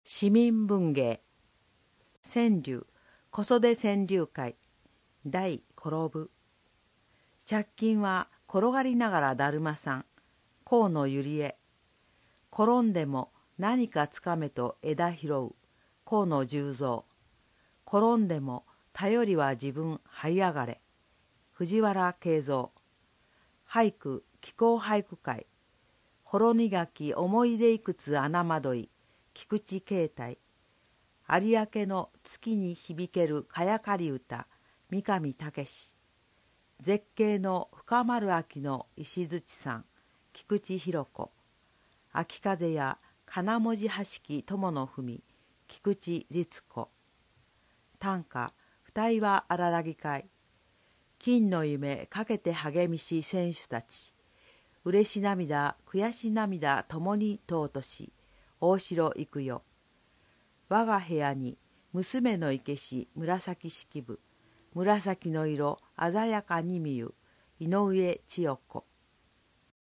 市民文芸川柳小袖川柳会第転ぶ。借金は転がりながらだるまさん河野ゆりえ。転んでも何かつかめと枝拾う河野十三。転んでも頼りは自分這い上がれ藤原慶三。俳句紀行俳句会ほろ苦き思い出いくつ穴惑い菊池啓太。有明の月に響けるかやかり歌三上武史。絶景の深丸秋の石槌さん菊池弘子。秋風や金文字はしき友の文菊池律子。短歌二重は荒らぎ会金の夢かけて励みし選手たち。嬉し涙悔し涙ともに尊し大城育代。我が部屋に娘の生けし紫式部紫の色鮮やかに見ゆ井上千代子。